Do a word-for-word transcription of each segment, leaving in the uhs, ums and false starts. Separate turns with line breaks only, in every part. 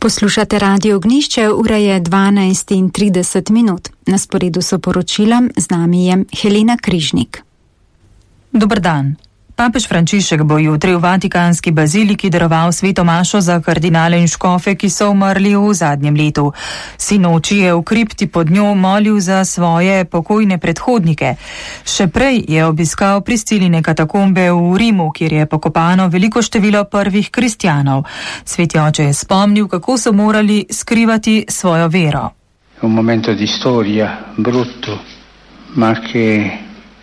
Poslušate Radio Ognjišče, ura je dvanajst in trideset minut. Na sporedu so poročila, z nami je Helena Križnik.
Dober dan. Papež Frančišek bo jutri v Vatikanski baziliki daroval sveto mašo za kardinale in škofe, ki so umrli v zadnjem letu. Sinoči je v kripti pod njo molil za svoje pokojne predhodnike. Še prej je obiskal Prisciline katakombe v Rimu, kjer je pokopano veliko število prvih kristjanov. Sveti oče je spomnil, kako so morali skrivati svojo vero.
Un momento di storia brutto, ma che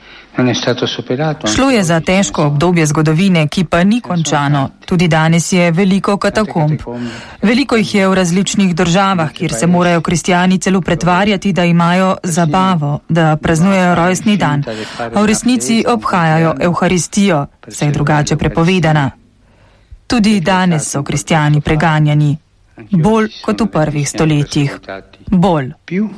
Šlo je za težko obdobje zgodovine, ki pa ni končano. Tudi danes je veliko katakomb. Veliko jih je v različnih državah, kjer se morajo kristjani celo pretvarjati, da imajo zabavo, da praznujejo rojstni dan, a v resnici obhajajo Evharistijo, saj je drugače prepovedana. Tudi danes so kristjani preganjani, bolj kot v prvih stoletjih. Bolj.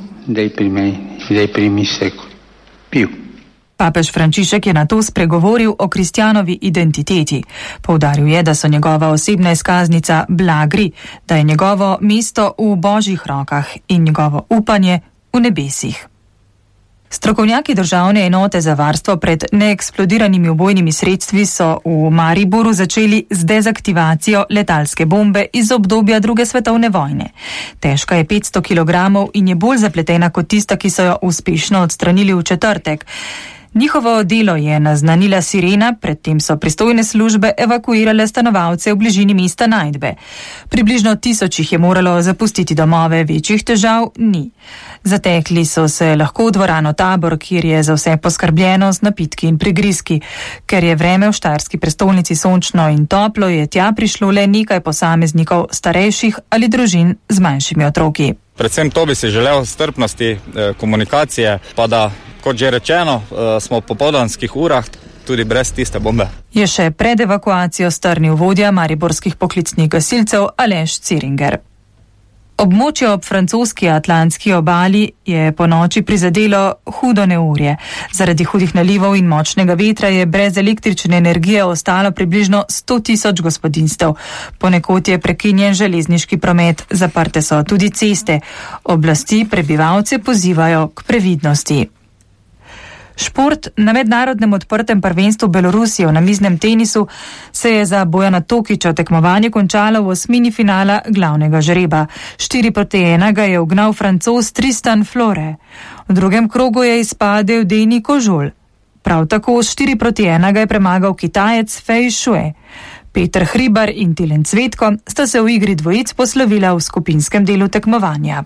Papež Frančišek je na to spregovoril o kristjanovi identiteti. Poudaril je, da so njegova osebna izkaznica blagri, da je njegovo mesto v božjih rokah in njegovo upanje v nebesih. Strokovnjaki državne enote za varstvo pred neeksplodiranimi ubojnimi sredstvi so v Mariboru začeli z dezaktivacijo letalske bombe iz obdobja druge svetovne vojne. Težka je petsto kilogramov in je bolj zapletena kot tista, ki so jo uspešno odstranili v četrtek. Njihovo delo je naznanila sirena, predtem so pristojne službe evakuirale stanovalce v bližini mesta najdbe. Približno tisoč jih je moralo zapustiti domove, večjih težav ni. Zatekli so se lahko v dvorano Tabor, kjer je za vse poskrbljeno z napitki in prigrizki. Ker je vreme v štajerski prestolnici sončno in toplo, je tja prišlo le nekaj posameznikov starejših ali družin z manjšimi otroki.
Predvsem to bi si želel strpnosti, komunikacije, pa da, kot že rečeno, smo v popoldanskih urah tudi brez tiste bombe.
Je še pred evakuacijo strnil vodja mariborskih poklicnih gasilcev Aleš Ciringer. Območje ob francoski atlantski obali je po noči prizadelo hudo neurje. Zaradi hudih nalivov in močnega vetra je brez električne energije ostalo približno sto tisoč gospodinjstev. Ponekod je prekinjen železniški promet, zaprte so tudi ceste. Oblasti prebivalce pozivajo k previdnosti. Šport na mednarodnem odprtem prvenstvu Belorusije v namiznem tenisu se je za Bojana Tokića tekmovanje končalo v osmini finala glavnega žreba. štiri proti ena ga je ugnal Francoz Tristan Flore. V drugem krogu je izpadel Deni Kožul. Prav tako štiri proti ena ga je premagal Kitajec Fei Shui. Peter Hribar in Tilen Cvetko sta se v igri dvojic poslovila v skupinskem delu tekmovanja.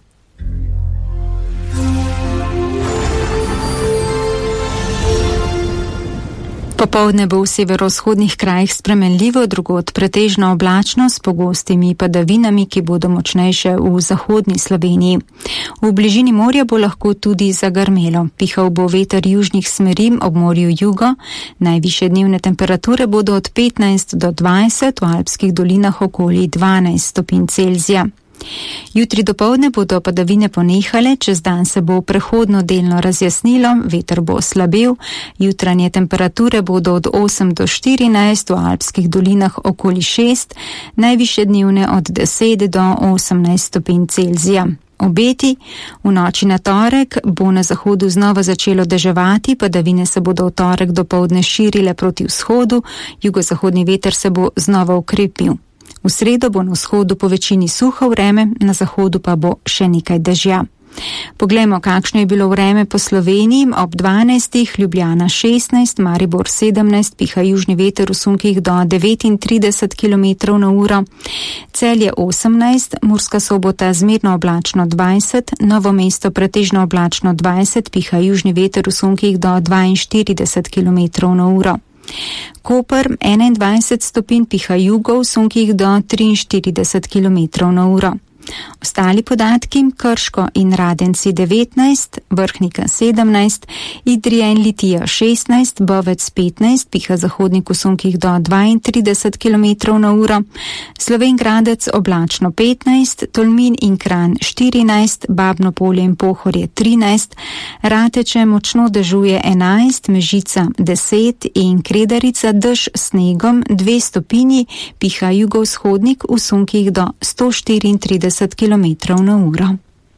Popoldne bo v severovzhodnih krajih spremenljivo, drugod pretežno oblačno s pogostimi padavinami, ki bodo močnejše v zahodni Sloveniji. V bližini morja bo lahko tudi zagrmelo. Pihal bo veter južnih smeri, ob morju jugo. Najvišje dnevne temperature bodo od petnajst do dvajset, v alpskih dolinah okoli dvanajst stopinj Celzija. Jutri dopoldne bodo padavine ponehale, čez dan se bo prehodno delno razjasnilo, veter bo slabel, jutranje temperature bodo od osem do štirinajst, v alpskih dolinah okoli šest, najvišje dnevne od deset do osemnajst stopinj Celzija. Obeti: v noči na torek bo na zahodu znova začelo deževati, padavine se bodo v torek dopoldne širile proti vzhodu, jugozahodni veter se bo znova ukrepil. V sredo bo na vzhodu po večini suho vreme, na zahodu pa bo še nekaj dežja. Poglejmo, kakšno je bilo vreme po Sloveniji. Ob dvanajstih Ljubljana šestnajst, Maribor sedemnajst, piha južni veter v sunkih do devetintrideset kilometrov na uro. Celje osemnajst, Murska Sobota zmerno oblačno dvajset, Novo mesto pretežno oblačno dvajset, piha južni veter v sunkih do dvainštirideset kilometrov na uro. Koper enaindvajset stopinj, piha jugo v sunkih do triinštirideset kilometrov na uro. Ostali podatki: Krško in Radenci devetnajst, Vrhnika sedemnajst, Idrija in Litija šestnajst, Bovec petnajst, piha zahodnik v sunkih do dvaintrideset kilometrov na uro, Slovenj Gradec oblačno petnajst, Tolmin in Kranj štirinajst, Babno Polje in Pohorje trinajst, Rateče močno dežuje enajst, Mežica deset in Kredarica dež s snegom dve stopinji, piha jugovzhodnik v sunkih do sto štiriintrideset kilometrov na uro.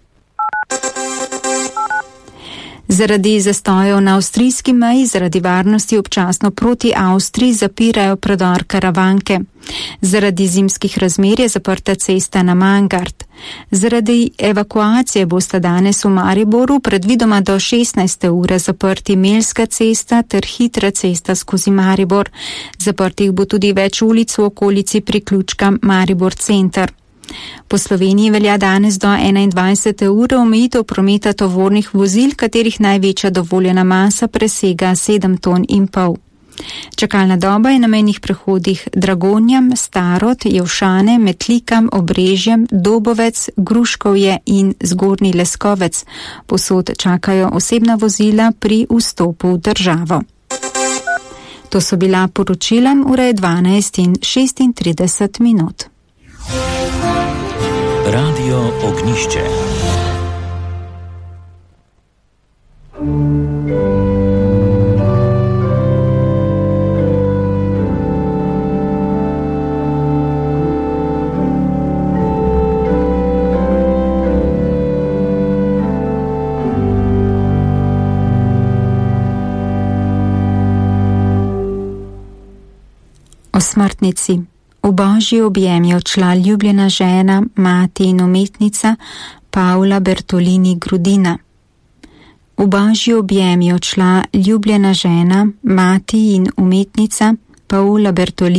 Zaradi zastojev na avstrijski meji zaradi varnosti občasno proti Avstriji zapirajo predor Karavanke. Zaradi zimskih razmer je zaprta cesta na Mangart. Zaradi evakuacije bosta danes v Mariboru predvidoma do šestnajste ure zaprti Melska cesta ter hitra cesta skozi Maribor. Zaprtih bo tudi več ulic v okolici priključka Maribor center. Po Sloveniji velja danes do enaindvajsete ure omejitev prometa tovornih vozil, katerih največja dovoljena masa presega sedem ton in pol. Čakalna doba je na mejnih prehodih Dragonjam, Starod, Jevšane, Metlikam, Obrežjem, Dobovec, Gruškovje in Zgornji Leskovec. Posod čakajo osebna vozila pri vstopu v državo. To so bila poročila, ura je dvanajst in šestintrideset minut.
Radio Ognišče.
O smrtnici. V božji objem je odšla ljubljena žena, mati in umetnica Paula Bertolini Grudina. V božji objem je odšla ljubljena žena, mati in umetnica Paula Bertolini